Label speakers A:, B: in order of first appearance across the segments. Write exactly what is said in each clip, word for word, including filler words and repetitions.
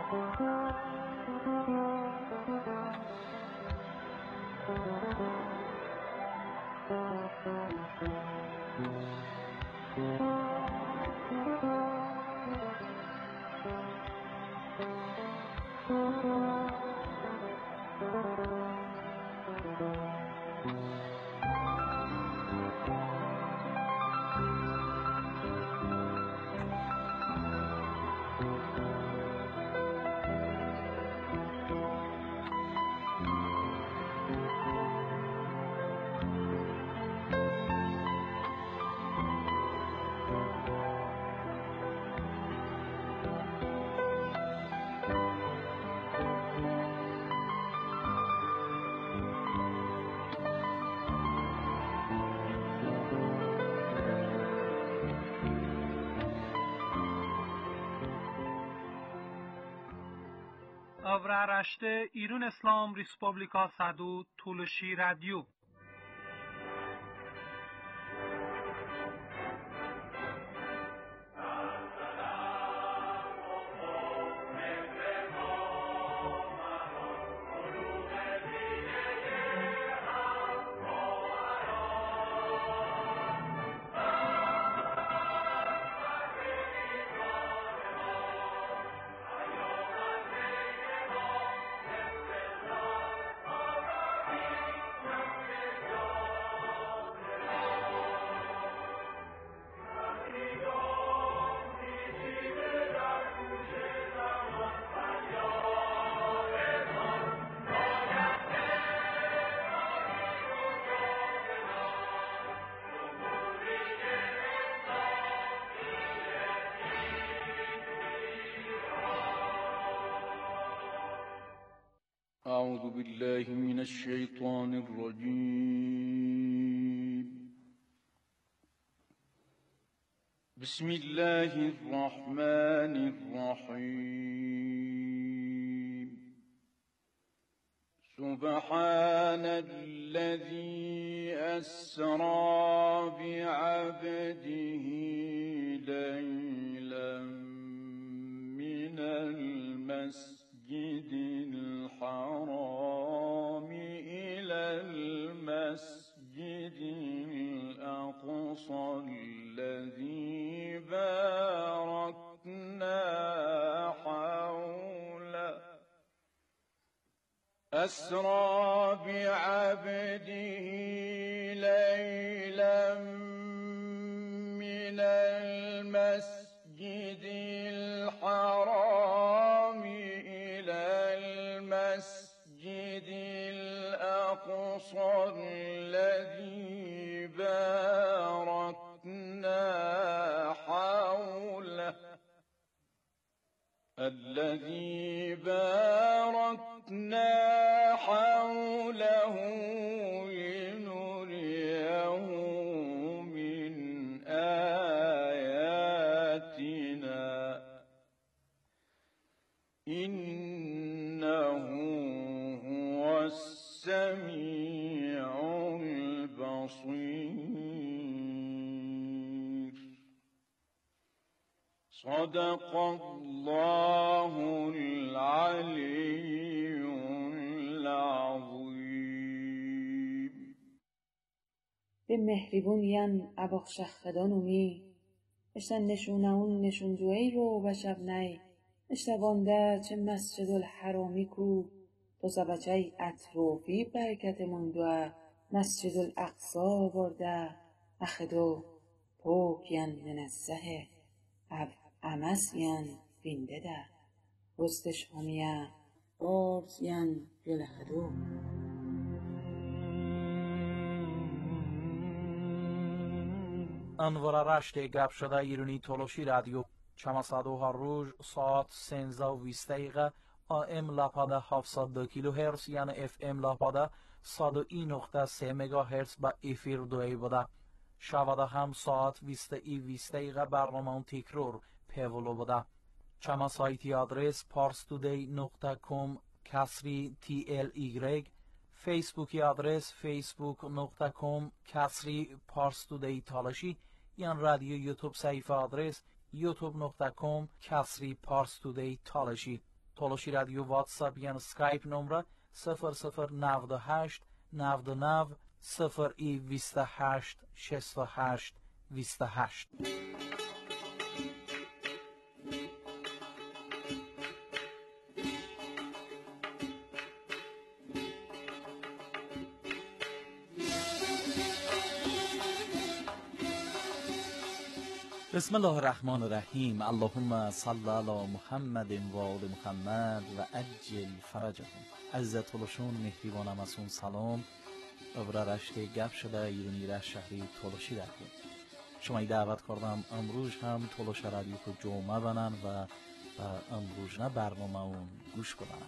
A: Avraaraşte İran İslam Respublika Sadu Tuluşi Radyo.
B: أعوذ بالله من الشيطان الرجيم. بسم الله الرحمن الرحيم. سبحان الذي أسرى بعبده ليلا من المسجد الحرام إلى المسجد الأقصى الذي باركنا حوله أسرى بعبده ليلا من المسجد الحرام إلى المسجد الأقصى الذي باركنا حوله الذي باركنا حوله لنريه من آياتنا إنه هو السميع البصير. صدق الله العلي العظيم.
C: به مهریبونین اباخشخدانومی اشتن نشونهون نشونجوهی رو بشب نی اشتوانده چه مسجد الحرامی کو تو سبچه اطروفی برکت مندوه مسجد الاقصا برده اخدو پوکین منزه او امسین بینده ده رستش همیه بارزین گلهدو.
D: انوار رشت گپ شده ایرانی تولوشی رادیو چماسادو هر روز ساعت سنزده و بیست دقیقه آم لاپاده هفتصد و دو کیلو هرتز یعنی اف ام لاپاده صد و یک نقطه سه مگا هرتز با افیر دوی بوده. شواده هم ساعت بیست ای بیست دقیقه برنامه تکرار پیولو بوده. چما سایتی آدرس پارستودی نقطه کام کسری تی ال ایگرگ، فیسبوکی آدرس فیسبوک نقطه کام کسری پارستودی تالشی، یان رادیو یوتیوب صفحه آدرس یوتیوب نقطه کام کسری پارستودی تالشی. تولوشی رادیو واتساپ یعنی سکایپ نمره صفر صفر نود هشت نود نو صفر ای بیست و هشت شصت و هشت بیست و هشت. بسم الله الرحمن الرحیم. اللهم صل علی محمد و آل محمد و عجل فرجهم. عزیز تولوشون مهربانم ازون سلام و برای رشته گپ شده ایرانی رشت شهری تولوشی رادیو. شما دعوت کردم امروز هم تولوش رادیو کو جمعه بنن و امروز نه برنامه اون گوش کنن.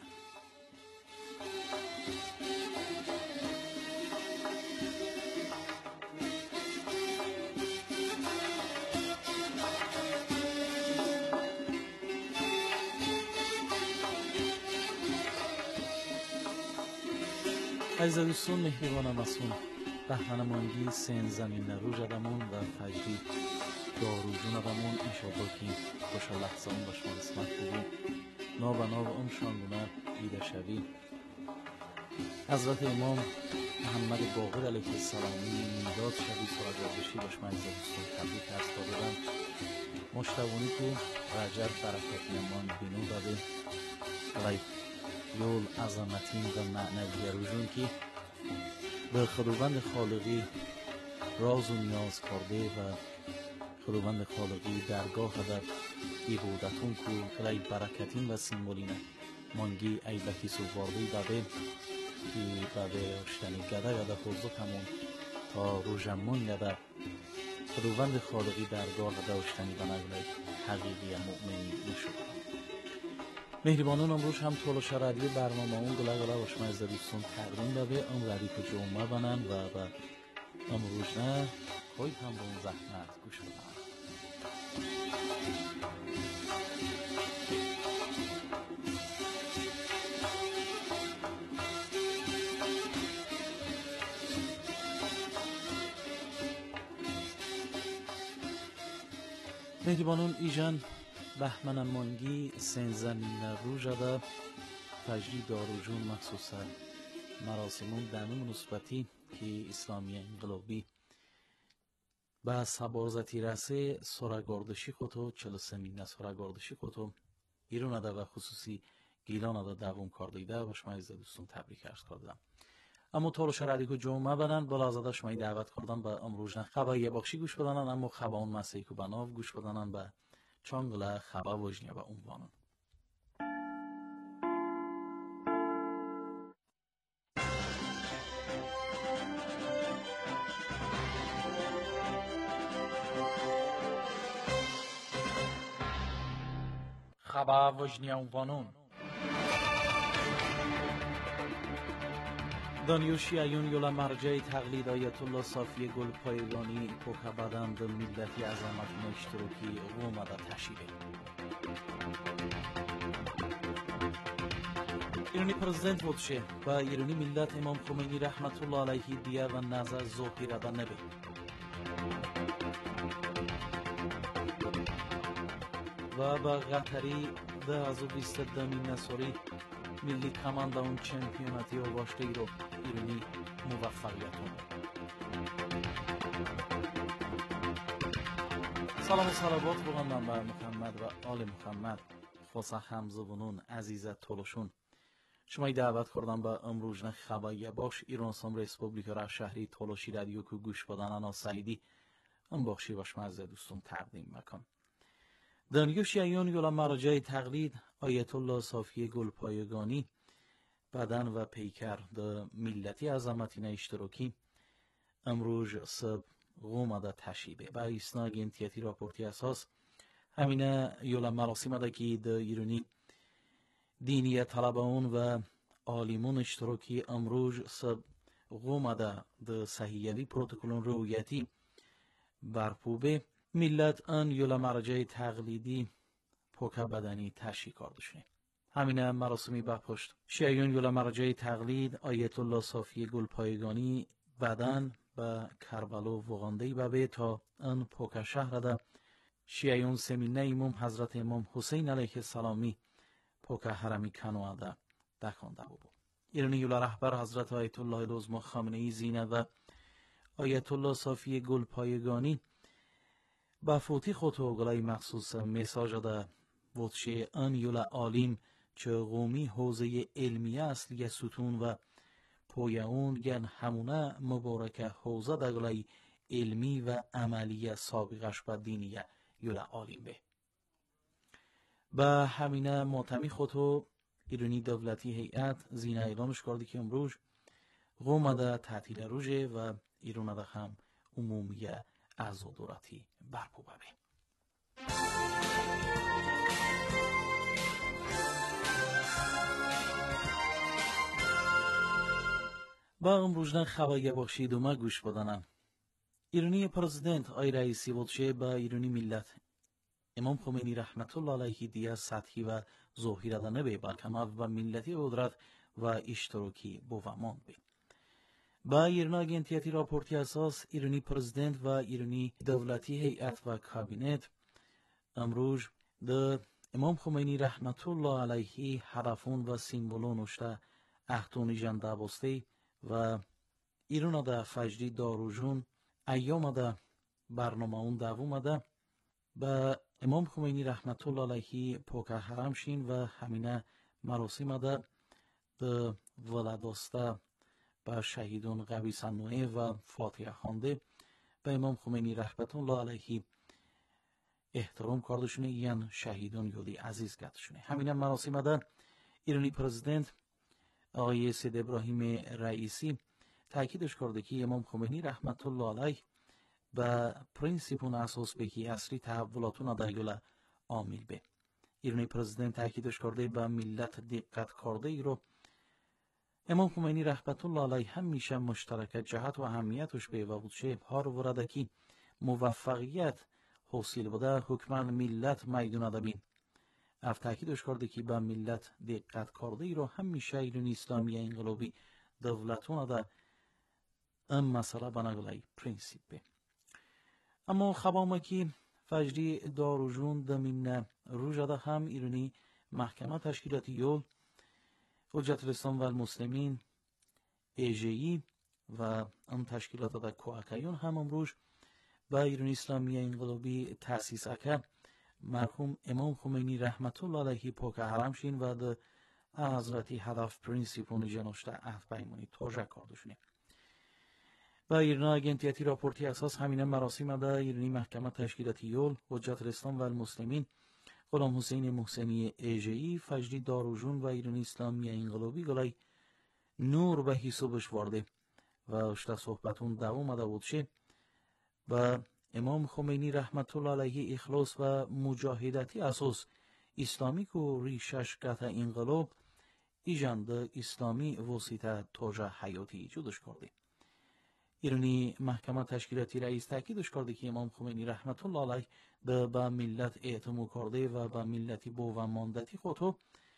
D: عزیز دوستان مهربانم ازون بهمن مانگی سین زمین رو جدمون و فجری دارو جون ادمون انشاءالله که خوشحال لحظه اون باشما قسمت بودیم نا و نا و اون شانگونه ایده شوی. حضرت امام محمد باقر علیه السلامی میداد شوی سراغابشی باشما عزیز دوستان تبریک ارز دادن مشتوانی که رجب برکتی امان بینو داده علیه یول عظمتین و معنوی روزون که به خداوند خالقی راز و نیاز کرده و خداوند خالقی درگاه در عبادتون که کلی برکتین و سیمبولینه مانگی ایبکی سوواردی داده که بعد اشتنی گده یا در حضور همون تا روژمون یا در خداوند خالقی درگاه در اشتنی بنگله حقیقی مؤمنی نشد. مهربانان امروز هم تولوش رادیو برنامه اون گله گله باشما از دوستان تقدیم داده ام رادیو که جمعه بنن و با امروز نه خواهید هم به اون زحمت گوش بدن. مهربانان ایجان بهمن مانگی سین زمین رو جده فجری داروجون مخصوصا مراسمون دنم نسبتی که اسلامی انقلابی به سبازتی رسه سرگاردشی خودو چلو سمینه سرگاردشی خودو ایرون اده و خصوصی گیلان اده دوم کردیده و شما از دوستون تبریک ارز کردم. اما تولوش رادیو جمعه بدن بالا از شما دعوت کردم به امروز نه خبایی بخشی گوش بدنن اما خبا اون مسیح که بناو گوش بدنن به چانگله خبا وجنیه به عنوانون. خبا وجنیه عنوانون دانیوشی ایون یولا مرجع تقلید آیت الله صافی گل پایگانی پوکا بدن به ملتی عظمت اشتراکی روم دا تشیره. ایرانی پرزیدنت بودشه و ایرانی ملت امام خمینی رحمت الله علیه دیه و نظر زوهی را نبه. و با قطری ده از و بیست دمی نصوری ملی کمانده اون چمپیوناتی و باشته ای رو ایرانی موفقیتون. سلام و صلوات بگندم بر محمد و آل محمد خاصه همزبانون عزیز تولوشون. شما دعوت کردم به امروز نه خبایی باش ایران سام ریسپوبلیک را شهری تولوشی رادیو که گوش بدن انا سعیدی ام بخشی باش از دوستون تقدیم مکن. دانیوش ایون یولا مراجع تقلید آیت الله صافی گل پایگانی بدن و پیکر د ملتی عظمتین اشتراکی امروز صبح قوم دا تشیبه با اسناد انتیاتی راپورتی اساس همینه یولا مراسم دا که د ایرانی دینی طلبان و عالمون اشتراکی امروز صبح قوم دا د صحیحوی پروتکلون رویتی برپوبه ملت ان یولا مرجع تقلیدی پوکا بدنی تشییع کردشونه. همینه مراسمی با پشت شیعیون یولا مرجع تقلید آیت الله صافی گل پایگانی بدن به کربلا وغاندهی ببه تا ان پوکا شهر ده شیعیون سمینه امام حضرت امام حسین علیه السلامی پوکا حرمی کنواده دکانده بودو. ایرانی یولا رهبر حضرت آیت الله العظما خامنه ای زینه و آیت الله صافی گل پایگانی با فوتی خودو گلای مخصوص میساج ده وچه ان یولا عالم چه قومی حوزه علمیه اصلی ستون و پویاون گن همونه مبارکه حوزه ده گلای علمی و عملی سابقش با دینیه یولا عالم به. با همینه معتمی خودو ایرانی دولتی هیئت زینه اعلامش کرده که امروز قوم ده تعطیل روزه و ایران ده هم عمومیه عزاداراتی برپو ببه. با امروزن خبری باشید و ما گوش بدانم. ایرانی پرزیدنت آی رئیسی بودشه با ایرانی ملت امام خمینی رحمت الله علیه دیگه سطحی و ظاهری دانه به بلکه و ملتی قدرت و اشتراکی بومان به. با ایران اگنتیتی راپورتی اساس ایرانی پرزیدنت و ایرانی دولتی هیئت و کابینت امروز د امام خمینی رحمت الله علیه هدفون و سیمبولون اشته احتونی جنده بسته و ایران ده فجری داروجون ایام ده برنامه اون دوم ده با امام خمینی رحمت الله علیه پوکر حرم شین و همینه مراسم ده د ولاداسته با شهیدون قوی سنوعه و فاتحه خوانده به امام خمینی رحمت الله علیه احترام کردشونه یعنی شهیدون یادی عزیز کردشونه. همینه مراسم ده ایرانی پرزیدنت آقای سید ابراهیم رئیسی تاکیدش کرده که امام خمینی رحمت الله علیه با پرینسیپون اساس به که اصلی تحولاتون دایگل عامل به. ایرانی پرزیدنت تاکیدش کرده با ملت دقت کرده ای رو امام خمینی رحمت الله علیه همیشه مشترک جهت و اهمیتش به و بودشه هار ورده که موفقیت حاصل بوده حکمان ملت میدونه دبین. اف تاکیدش کرده که با ملت دقت کرده ای رو همیشه ایرانی اسلامی انقلابی دولتونه ده ام مسئله بناگلای پرینسیپ به. اما خبامه که فجری داروجون دمین روژه هم ایرانی محکمه تشکیلاتی یول حجت الاسلام و المسلمین ایجهی و ام تشکیلات دا کوکایون هم امروز با ایرانی اسلامی انقلابی تأسیس اکر مرحوم امام خمینی رحمت الله علیه پاک حرم شین و دا حضرتی هدف پرینسیپون جناشته عهد پیمانی توجه کردشونه. با ایران اگنتیتی راپورتی اساس همینه مراسم ده ایرانی محکمه تشکیلاتی یول حجت الاسلام و المسلمین غلام حسین محسنی ایجهی فجری داروجون و ایرانی اسلامی انقلابی گلای نور به حسابش وارده و اشته صحبتون دوام ده بودشه و امام خمینی رحمت الله علیه اخلاص و مجاهدتی اساس اسلامی کو ریشش قطع انقلاب ایجاند اسلامی وسیطه توجه حیاتی ایجادش کرده. ایرانی محکمه تشکیلاتی رئیس تاکیدش کرده که امام خمینی رحمت الله علیه به با ملت اعتماد کرده و با ملتی بو و ماندتی خودو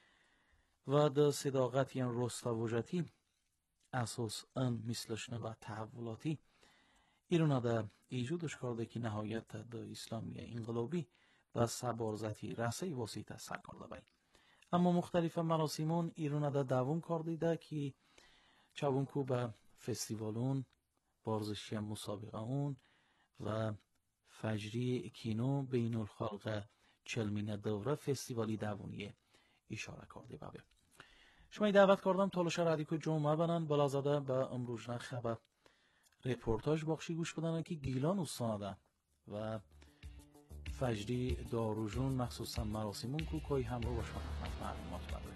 D: و د صداقت یعنی رستاوجتی اساس ان مثلشنه و تحولاتی ایران ده ایجادش کرده که نهایت د اسلامی انقلابی و سبارزتی رسه واسطه سر کرده بای. اما مختلف مراسمون ایران ده دوام کرده ده که چون کو به فستیوالون بارزشی مسابقه اون و فجری کینو بین الخلق چلمین دوره فستیوالی دوونیه اشاره کرده بابه. شما دعوت کردم تالش رادیو جمعه بنن بلازاده با امروزنا خبر رپورتاج بخشی گوش بدن که گیلان استانده و فجری داروجون مخصوصا مراسمون کو کوی همراه با شما خدمت معلومات بده.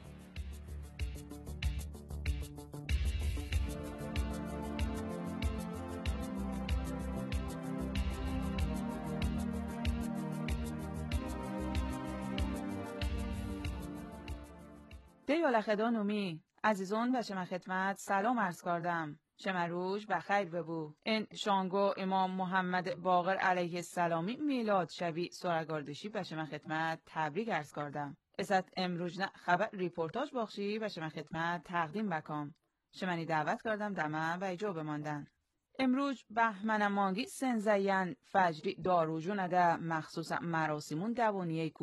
E: دیالخدان اومی عزیزون و شما خدمت سلام عرض کردم. شما روز بخیر ببو. این شانگو امام محمد باقر علیه السلامی میلاد شوی سرگاردشی به شما خدمت تبریک عرض کردم. ازت امروز نه خبر ریپورتاج بخشی به شما خدمت تقدیم بکم. شما دعوت کردم دمه و ایجا بماندن. امروز بهمن مانگی سنزین فجری داروجون ده مخصوص مراسمون دوانیه کو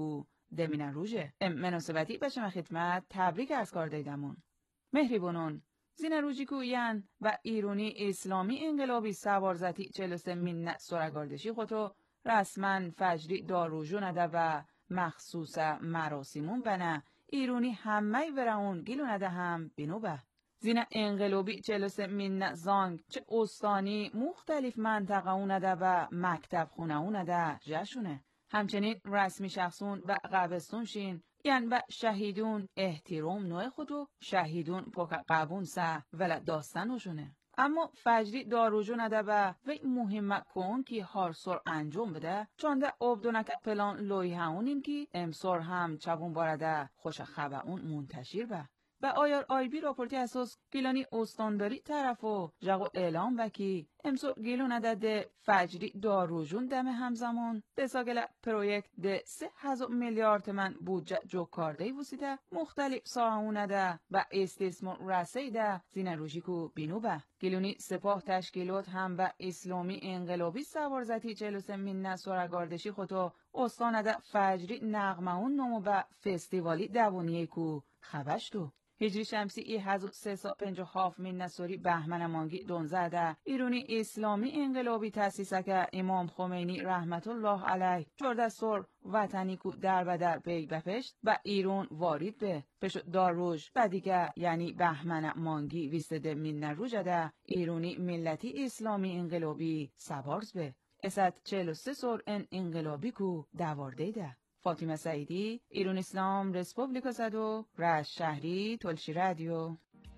E: دمینه روژه. ام مناسبتی بچه خدمت تبریک ارز کردیدمون. مهریبونون زین روژی کوین و ایرونی اسلامی انقلابی سوارزتی چهل و سه مینه سرگاردشی خودو رسما فجری داروژو نده و مخصوص مراسمون بنا ایرونی همه ورعون گیلو نده هم بینو به. زین انقلابی چهل و سه مینه زانگ چه استانی مختلف منطقه اونده و مکتب خونه اونده جشونه. همچنین رسمی شخصون و قبستون شین یعنی و شهیدون احترام نوع خودو شهیدون پاک قبون سه ولی داستانوشونه. اما فجری داروژو نده و وی مهمه کن که هر سر انجام بده چون ده آبدونک پلان لوی همونین که امسار هم چبون بارده خوش خبه اون منتشر به. و آیار آی بی راپورتی اساس گیلانی استانداری طرف و جاگو اعلام وکی امسو گیلو ندده فجری داروژون دم همزمان دساگل پرویکت ده سه هزار میلیارد تومان بودجه جو کارده وسیده مختلف ساهمون ده و استثمار رسیده زین روژیکو بینو به. گیلونی سپاه تشکیلات هم و اسلامی انقلابی سوارزتی چهل و سه مینه سرگاردشی خودو استان ده فجری نغمهون نمو به فستیوالی دوونیه کو خبشتو. هجری شمسی ای هزار سیصد و پنجاه و هفت مینه سوری بهمن مانگی دونزده ده ایرونی اسلامی انقلابی تاسیسه که امام خمینی رحمت الله علیه چورده سور وطنی کو در بدر بی بپشت و ایرون وارد به پش داروژ و دیگه یعنی بهمن مانگی ویستده مینه روژه ده ایرونی ملتی اسلامی انقلابی سبارز به اسد چهل و سه سور ان انقلابی کو دوارده ده. فاطمه سعیدی ایران اسلام رسپوبلیکا صدو رشت شهری تلشی رادیو.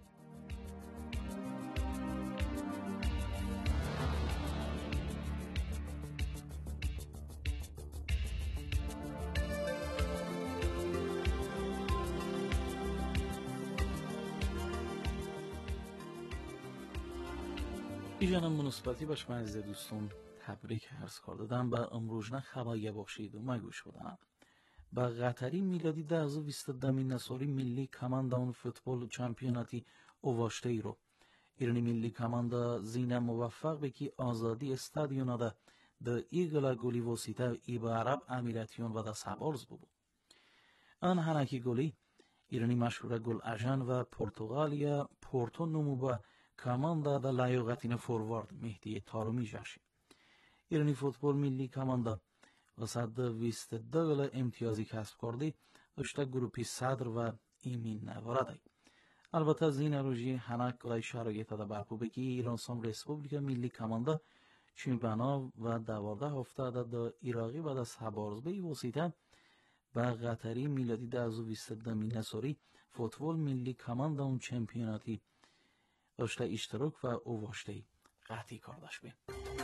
D: ایجانم مناسبتی باش من عزیز دوستون تبریک عرض کردم به امروز نه خبایی باشید و مگوش بودم. با قطری میلادی ده از بیست دمین نساری ملی کماندان فوتبال چمپیوناتی اواشته ای رو ایرانی ملی کماندا زینه موفق بکی آزادی استادیونا ده ده ایگلا گولی وسیطه ای با عرب امیراتیون و ده سبارز بود. آن هنکی گولی ایرانی مشهور گل اجان و پرتغالیا پورتو نمو با کماندا ده لایقتین فوروارد مهدی تارومی جاشی. ایرانی فوتبال ملی کماندا و صد ویست دول امتیازی کسب کرده اشتا گروپی صدر و ایمین نوارده. البته زین روژی هنک گلای شرایط ده برپو بکی ایران سام رسپوبلیک ملی کماندا چیمپیونا و دوارده هفته ده ده ایراقی و ده سبارزبه وسیطه و قطری میلادی ده از ویست دمین نساری فوتبال ملی کماندا اون چمپیوناتی اشتا اشتراک و اواشته قطعی کردش بیم.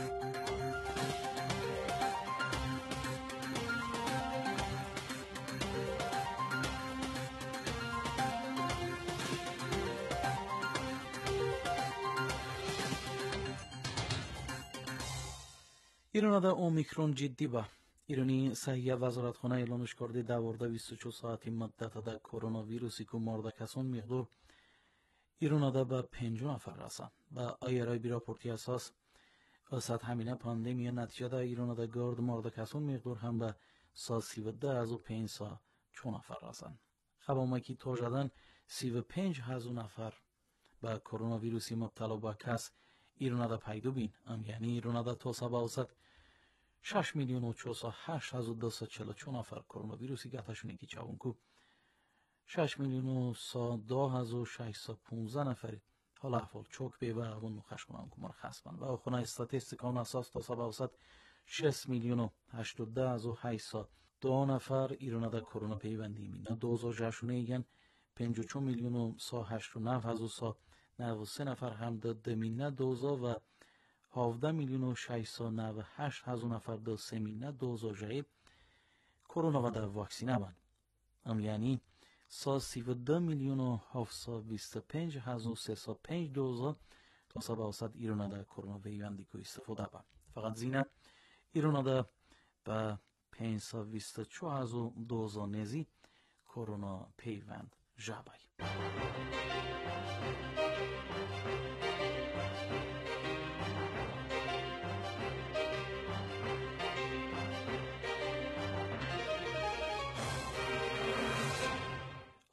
D: ایران ده اومیکرون جدی با ایرانی صحیح وزارتخانه اعلامش کرده دوارده بیست و چهار ساعتی مدت ده کرونا ویروسی که مرده کسان مقدار ایران ده به پنجاه نفر رسند و آیرای بی راپورتی اساس اسد همینه پاندمی نتیجه ده ایران ده گارد مرده کسان مقدار هم به سا سی و ده از و پنج سا چون نفر رسند. خبامکی تا جدن سی و پنج هزار نفر به کرونا ویروسی مبتلا با کس ایران ده پیدا بین ام یعنی ایران ده تا سبا اوسط شش میلیون و چهارصد و هشت هزار و دویست و چهل و چهار نفر کرونا ویروسی گتشونه که چاون کو شش میلیون و دو هزار و ششصد و پانزده نفر حالا احوال چوک به و اون مخش کنم که مرخص بند و اخونه استاتیستیکان اساس تا سبا اوسط شش میلیون و هشتاد و ده هزار و هشتصد و دو نفر ایران ده کرونا پیوندی مینا دوزار جشونه ایگن پنج و چهار میلیون و هشتاد و نه هزار و نود و سه نفر هم ده دمینه دوزار و هفده میلیون و ششصد و نود و هشت هزار نفر ده سه مینه دوزار جایی کرونا و ده واکسینه بند ام یعنی سا سی و ده میلیون و هفتصد و بیست و پنج هزار و سیصد و پنج دوزار تا سبا اوسط ایران ده کرونا ویوندی که استفاده بند فقط زینه ایران ده به پنجصد و بیست و چهار هزار دوزار نزی کرونا پیوند جابای.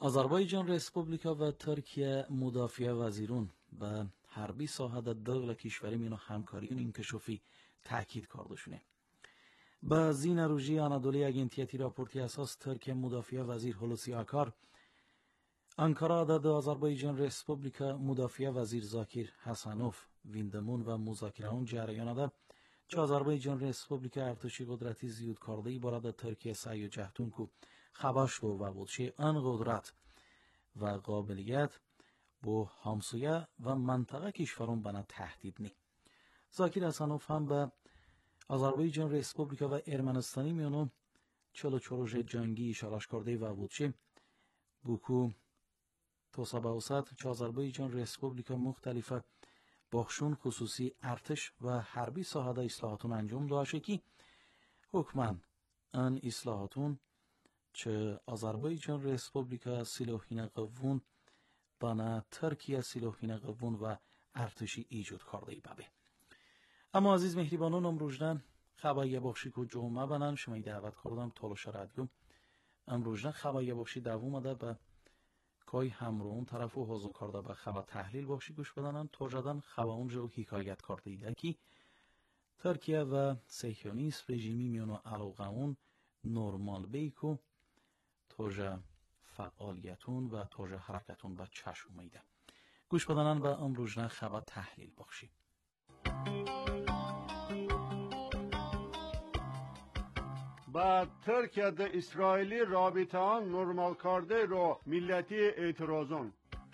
D: آذربایجان ریسپوبلیکا و ترکیه مدافع وزیرون و حربی ساحه دغل کشوری میانو همکاری این کشوفی تاکید کردشونه. با زین روژی آنادولی اگنتیتی راپورتی اساس ترکیه مدافع وزیر هولوسی آکار انکارا داد آذربایجان ریسپوبلیکا مدافع وزیر زاکیر حسنوف ویندمون و مذاکره جریان ده چه آذربایجان ریسپوبلیکا ارتشی قدرتی زیاد کرده ای برای ترکیه سعی جهتون کو خباش و بودشه ان قدرت و قابلیت با همسایه و منطقه کشورون بنا تهدید نی. زاکیر حسنوف هم به آذربایجان ریسپوبلیکا و ارمنستانی میانو چلو چروژ جنگی اشارش کرده و بودشه بوکو توسا باوسط چه آذربایجان ریسپوبلیکا مختلفه بخشون خصوصی ارتش و حربی ساحه اصلاحاتون انجام داشته که حکماً ان اصلاحاتون چه آذربایجان ریسپوبلیکا سیلوهین قوون بنا ترکیه سیلوهین قوون و ارتشی ایجاد کرده ای بابه. اما عزیز مهربانان امروزن خبایی بخشی که جمعه بنان شما دعوت کردم تالوش رادیو امروزن خبایی بخشی دوم ده به کای همرون طرف و حضور کرده به خبر تحلیل بخشی گوش بدنن تا جدن خبر اونجا حکایت کرده ایده که ترکیه و سیکیونیست رژیمی میانو علاقه اون نورمال بیکو توجه فعالیتون و توجه حرکتون به چشم اومده. گوش بدنن به امروزنا خبر تحلیل بخشی.
F: با ترکیه ده اسرائیلی رابطه آن نرمال کرده رو ملتی اعتراضون.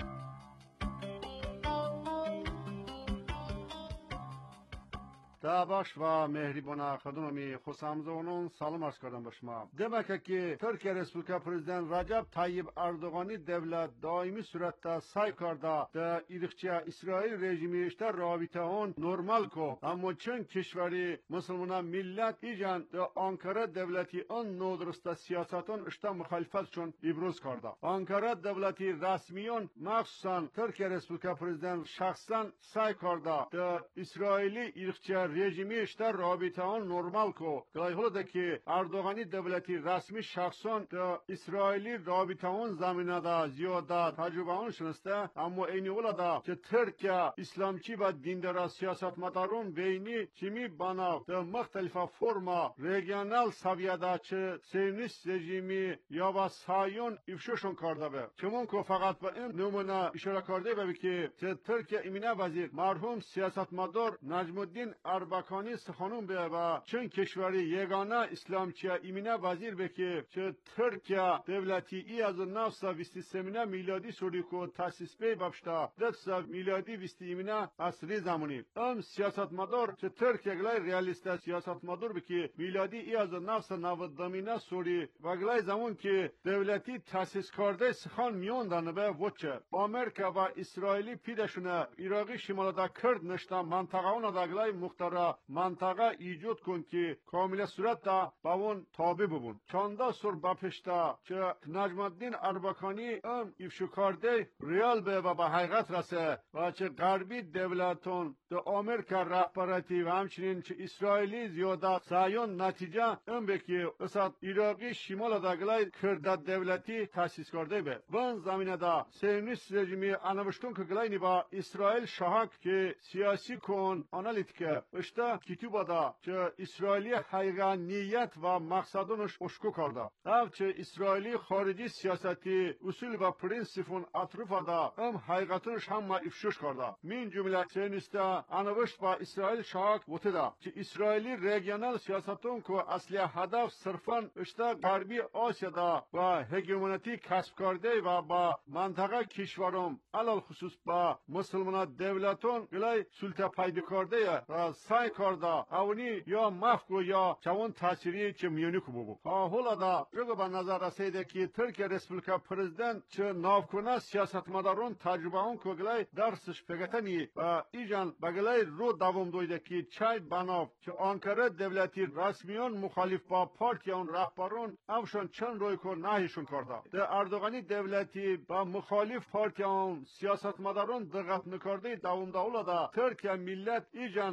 F: دعواش و مهربان خدمتی خوشامزونون سلام عرض کردم به شما. demek ki Türkiye Respublika Prezident Recep Tayyip Erdoğan'ı devlet daimi surette say karda da irkçi İsrail rejimi işte rabite on normal ko ama çün kişveri Müslümana millet ican da Ankara devleti on nodrsta siyaseton işte muhalefet çün ibroz karda. Ankara devleti resmiyon mahsusan Türkiye Respublika Prezident şahsen say karda da İsraili irkçi rejimi işte rabite on normal ko. Gayholo ki Erdoğan'ı devleti resmi şahson da İsraili rabite on zaminada ziyada tecrübe on şuniste ama eyni ola da ki Türkiye İslamçı ve dindara siyasetmadarun beyni kimi bana da muhtelifa forma regional seviyede çi Siyonist rejimi ya ve sayon ifşoşun karda be. Kimun ko fakat به این نمونه اشاره کرده به که ترکیه امینه وزیر مرحوم سیاستمدار نجم الدین اربکانی سخنون به و چون کشوری یگانه اسلامچیه امینه وزیر به که چه ترکیه دولتی ای از نفس ویستی سمینه میلادی سوری کو تاسیس بی بابشتا دست میلادی ویستی امینه اصری زمانی ام سیاستمدار چه ترکیه گلای ریالیست سیاستمدار به که میلادی ای از نفس نودمینه سوری و گلای زمان که دولتی تاسیس کرده سخن میون دانه به وچه آمریکا و اسرائیلی پیدشونه عراقی شمالدا کرد نشتا منطقه اون داگلای مختارا منطقه ایجاد کن که کامل صورت دا با اون تابع ببون چاندا سر بپشتا که نجم الدین اربکانی ام افشو کرده ریال به و به حقیقت رسه و چه غربی دولتون د آمریکا رهبراتی و همچنین چه اسرائیلی زیاده سعیون نتیجه ام به که اساد عراقی شمال داگلای کرد دولتی تاسیس کرده به ون زمینه دا سیونیست رژیمی انوشتون که گلای با اسرائیل شاهک که سیاسی کن آنالیتیکه اشتا کتوبا دا چه اسرائیلی حقیقا نیت و مقصدونش اشکو کرده او چه اسرائیلی خارجی سیاستی اصول و پرینسیفون اطروفا دا ام حقیقتونش هم افشوش کرده من جمله سیونیستا انوشت با اسرائیل شاهک بوده دا چه اسرائیلی ریگیونال سیاستون که اصلی هدف صرفا اشتا غربی آسیا دا و هگمونیتی کسب کرده و با منطقه کشورم علال خصوص با مسلمان دولتون گلای سلطه پیدا کرده و سعی کرده اونی یا مفکو یا چون تاثیری چه میونی کو بو ها حالا دا جگه به نظر رسیده که ترکیه ریسپوبلیکا پرزیدنت چه نافکنه سیاستمداران تجربه اون که گلای درسش پگتنی و ایجان بگلای رو دوام دویده که چای بناف چه آنکره دولتی رسمیان مخالف با پارتی اون رهبران اوشان چند روی کو نهیشون کرده در اردوغانی دولتی با مخالف پارتی اون سیاستمداران دقت نکرده دوام دولا دا ترکیه ملت ایجان با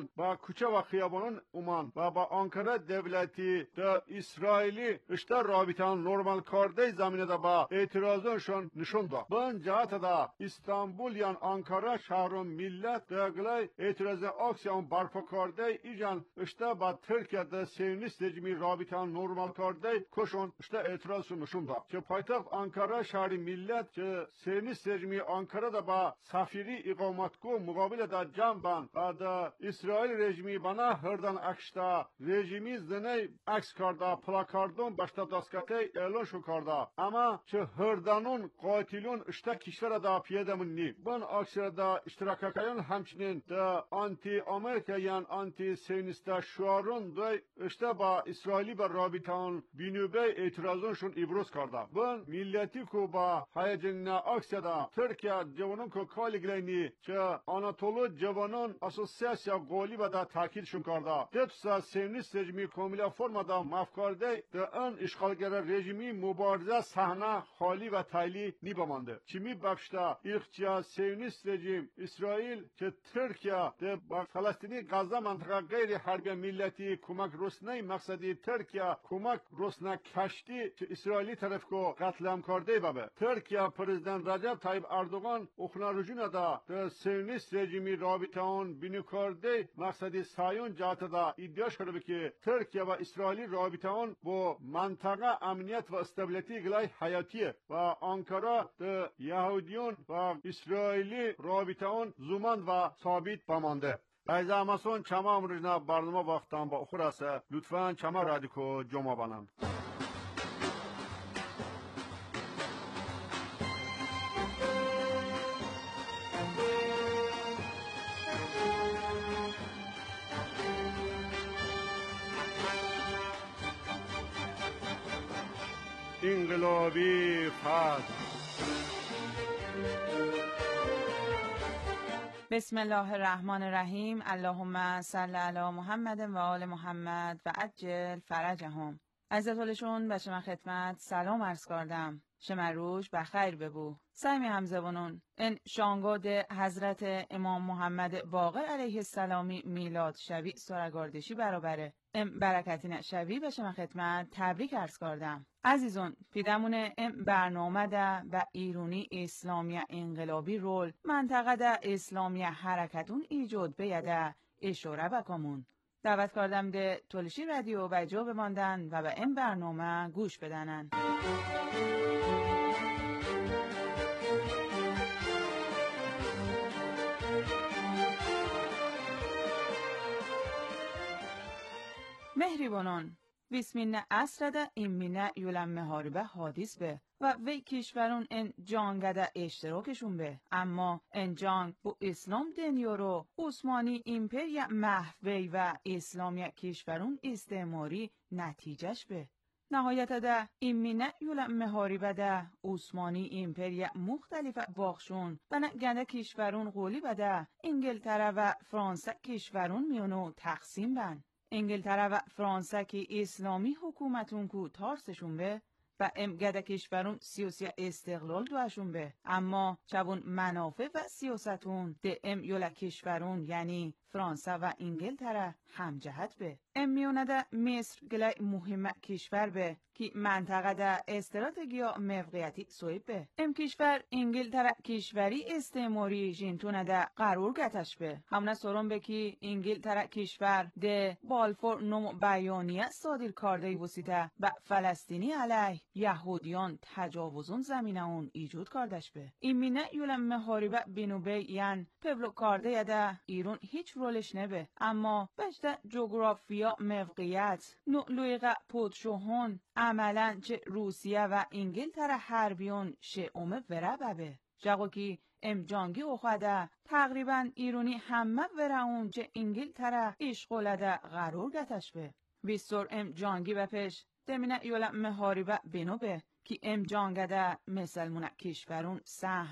F: کوچه و خیابانان اومان و با آنکره دولتی ده اسرائیلی اشتر رابطان نورمال کرده زمینه ده با اعتراضانشون نشون داد. بن جهت ده استانبول یا آنکره شهر و ملت ده گلای اعتراض آکسیون برپا کرده ایجان اشتر با ترکیه ده سیونیست رژیمی رابطان نورمال کرده کشون اشتر اعتراضشون نشون داد. چه پایتخت آنکره شهر ملت چه سیونیست رژیمی آنکره ده با سفیری اقامتگاه مقابل ده جنبان و ده اسرائیل رژیمی بنا هردن اکشتا رژیمی زنه عکس کرده پلاکاردون باشتا دستکته اعلان شو کرده اما چه هردانون قاتلون اشتا کشور ده پیدمون نی بن اکثر ده اشتراکاکایون همچنین ده آنتی امریکایان آنتی سیونیستا شوارون ده اشتا با اسرائیلی با رابطان بینوبه اعتراضونشون ابروز کرده بن ملیتی کو با هیجان اکثر ده ترکیه جوانون کو کالیگلینی چه آناتولو جوانان اسوسیاسیا گولی و دا تاکیدشون کرده دتسا سیونیست رژیمی کاملا فرمادا ماف کرده ده ان اشغالگر رژیمی مبارزه صحنه خالی و تایلی نیبامانده چیمی بخشتا ایخچیا سیونیست رژیم اسرائیل که ترکیه ده با فلسطینی غزه منطقه غیر حربی ملتی کمک رسنه مقصدی ترکیه کمک رسنه کشتی که اسرائیلی طرف کو قتل هم کرده بابه ترکیه پرزیدنت رجب طیب اردوغان اخنا رجوع ده ده سیونیست رژیمی رابطه آن بینو کرده مقصدی سایون جهت ده ادعا شده که ترکیه و اسرائیلی رابطه آن با منطقه امنیت و استابیلیتی گلای حیاتیه و آنکارا ده یهودیون و اسرائیلی رابطه آن زمان و ثابت بمانده. از اماسون چما امروزنا برنامه وقتان با اخور است لطفاً چما رادیکو جمع بانند. انقلابی فصل
E: بسم الله الرحمن الرحیم. اللهم صل علی محمد و آل محمد و عجل فرجهم. عزتالشون به شما خدمت سلام عرض کردم. شما روش بخیر ببو. سایمی همزبانون این شانگاد حضرت امام محمد باقر علیه السلامی میلاد شوی سرگاردشی برابره ام برکتین شوی به شما خدمت تبریک عرض کردم. عزیزون پیدمون ام برنامه ده و ایرونی اسلامی انقلابی رول منطقه ده اسلامی حرکتون ایجاد بیده اشاره بکمون. دعوت کردم ده تولشی رادیو و جا بماندن و به ام برنامه گوش بدنن. مهریبانان ویسمین اصرده ایمینه یولم مهاربه حادیث به و وی کشورون این جانگده اشتراکشون به اما این جانگ با اسلام دنیا رو عثمانی ایمپریا محوی و اسلامی کشورون استعماری نتیجهش به نهایت ده ایمینه یولم مهاربه ده عثمانی ایمپریا مختلف باخشون و نگنده کشورون غولی بده انگلتره و فرانسه کشورون میونو تقسیم بند انگلتره و فرانسه که اسلامی حکومتون کو تارسشون به و ام گده کشورون سیاسی استقلال دوشون به اما چون منافع و سیاستون ده ام یولا کشورون یعنی فرانسه و انگلتره همجهت به ام میونه ده مصر گلای مهم کشور به که منطقه ده استراتژیا موقعیتی سویب به ام کشور انگلتره کشوری استعماری جنتونه ده قرار گتش به همونه سرون به که انگلتره کشور ده بالفور نوم بیانیه صادر کرده وسیده و فلسطینی علیه یهودیان تجاوزون زمینه اون ایجاد کردش به ایمینه یولم مهاربه بینوبه یعن پبلو کرده ده ایرون هیچ رولش نبه اما بشته جغرافیا موقعیت نقلویق پودشوهون عملا چه روسیه و انگلتره حربیون شعومه وربه به جاگو که ام جانگی اخواده تقریبا ایرونی همه ورعون چه انگلتره اشغولده قرار گتش به بیستور ام جانگی بپش دمینه یولم مهاربه بینو به که ام جانگده مسلمونه کشورون سهم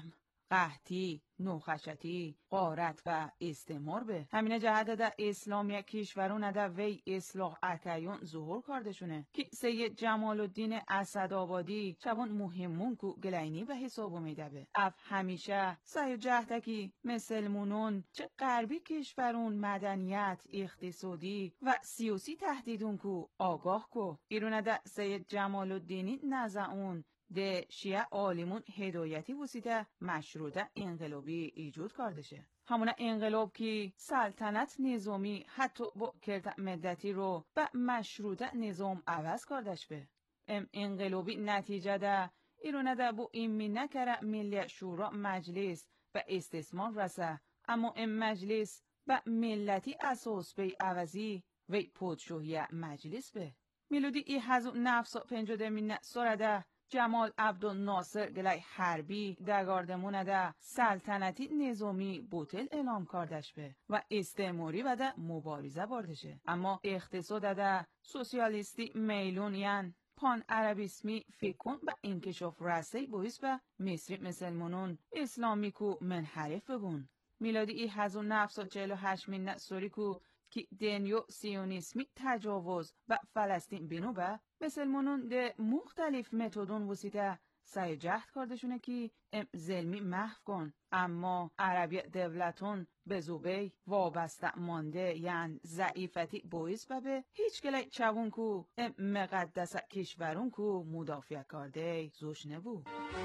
E: قحطی، نوخشتی، غارت و استعمار به. همینه جهت ده اسلامی کشورون ده وی اصلاح اتیون ظهور کردشونه که سید جمال الدین اسدآبادی چون مهمون کو گلینی به حساب میده به. اف همیشه سعی جهده که مسلمونون چه غربی کشورون مدنیت، اقتصادی و سیاسی تهدیدون کو آگاه کو. ایرونه ده سید جمال الدینی نزعون ده شیعه عالمون هدایتی وسیده مشروطه انقلابی ایجاد کردشه. همون انقلاب که سلطنت نظامی حتی با کرت مدتی رو به مشروطه نظام عوض کردش به. ام انقلابی نتیجه ده ایرونه ده با ایمی نکره ملی شورا مجلس به استثمار رسه، اما ام مجلس به ملتی اساس به عوضی و پادشاهی مجلس به. میلودی ای هزو نفس پنجده من سرده جمال عبدالناصر گلای حربی دگاردمونه ده سلطنتی نظامی بوتل اعلام کردش به و استعماری و ده مبارزه باردشه. اما اقتصاد ده سوسیالیستی میلون یعن پان عربیسمی فکر و انکشاف رسی باعث به مصری مسلمانون اسلامی کو منحرف ببون. میلادی ای هزو نفس چهل و هشت من سوری کو که دنیو سیونیسمی تجاوز و فلسطین بینو به مسلمانون ده مختلف متدون وسیده سعی جهد کردشونه که ام ظلمی محو کن، اما عربی دولتون به زوبی وابسته مانده یعن ضعیفتی باعث به هیچ گلی چوون کو ام مقدس کشورون کو مدافع کرده زوش نبو.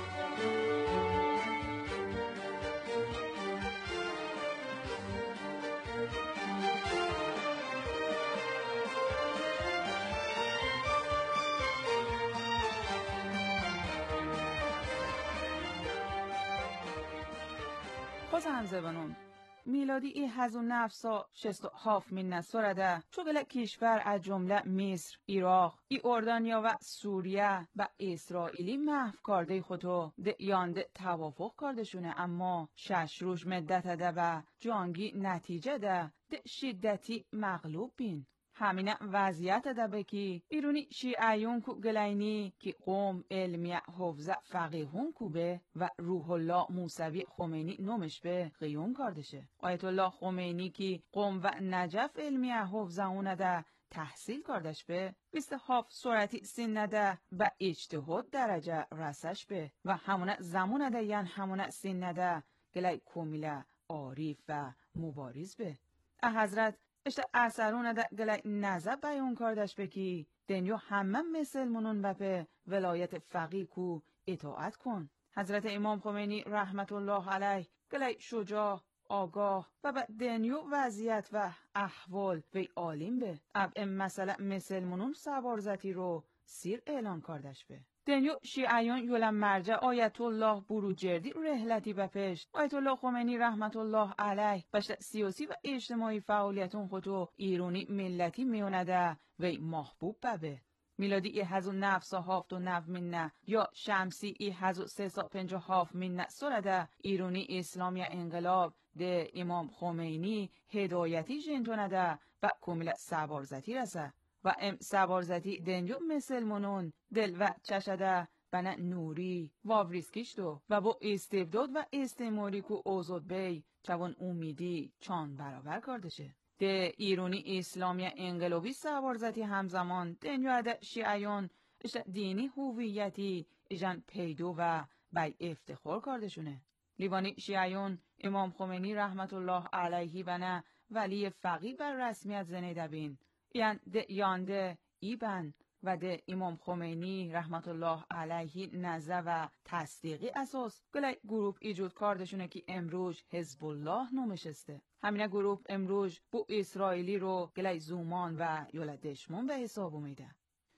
E: باز هم زبانون میلادی ای هزو نفسا شست و هاف من نسورده چوگل کشور از جمله مصر، عراق، ای اردنیا و سوریه و اسرائیلی محو کرده خودو ده یانده توافق کردشونه، اما شش روز مدت ده و جانگی نتیجه ده ده شدتی مغلوب بین. همین وضعیت ده بکی ایرونی شیعیون کو گلینی که قوم علمی حفظه فقیهون کو به و روح الله موسوی خمینی نومش به قیوم کردشه. آیت الله خمینی که قوم و نجف علمی حفظه اونه ده تحصیل کردش به بیست هاف سرعتی سین نده و اجتهاد درجه رسش به و همونه زمون ده یعن همونه سین نده گلی کمیله عارف و مبارز به. حضرت اشته اثرون ده گلی نزد بیان کردش بکی دنیو همه مسلمونون بپه ولایت فقیه کو اطاعت کن. حضرت امام خمینی رحمت الله علیه گلی شجاع، آگاه و به دنیو وضعیت و احوال وی عالم به اب ام مسئله مسلمونون سوارزتی رو سیر اعلان کردش به. دنیو شیعیان یولم مرجع آیت الله بروجردی رحلتی بپشت. آیت الله خمینی رحمت الله علیه بشت سیاسی و اجتماعی فعالیتون خودو ایرانی ملتی میونده وی محبوب ببه. میلادی ای هزو نفس هافت و نو منه یا شمسی ای هزو سه سا پنج و هاف منه سرده ایرانی اسلامی انقلاب ده امام خمینی هدایتی جنتونه ده و کمیل سوارزتی رسه و ام سوارزتی دنیو مسلمونون دل و چشده بنا نوری واوریسکیش دو و با استبداد و استعماری کو اوزود بی چون امیدی چان برابر کردشه. ده ایرانی اسلامی انقلابی سوارزتی همزمان دنیو ده شیعیان اشت دینی هویتی ایجان پیدو و بی افتخار کردشونه. لیوانی شیعیان امام خمینی رحمت الله علیهی بنا ولی فقیه بر رسمیت زنیده بین یعن ده یانده ایبن و ده امام خمینی رحمت الله علیهی نزه و تصدیقی اساس گلی گروپ ایجود کردشونه که امروز حزب الله نومشسته. همینه گروپ امروز بو اسرائیلی رو گلی زومان و یولا دشمون به حساب میده.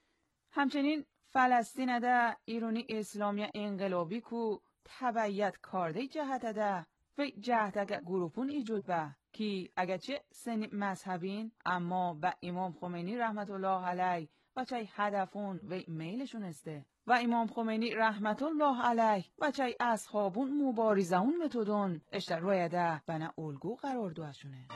E: همچنین فلسطین ده ایرانی اسلامی انقلابی کو تبعیت کرده جهت ده و جهت گروپون ایجود به که اگرچه سنی مذهبین اما به امام خمینی رحمت الله علیه بچه هدفون و میلشون استه و امام خمینی رحمت الله علیه بچه اصحابون مبارزون متدون اشتر رویده بنا الگو قرار دوشونه.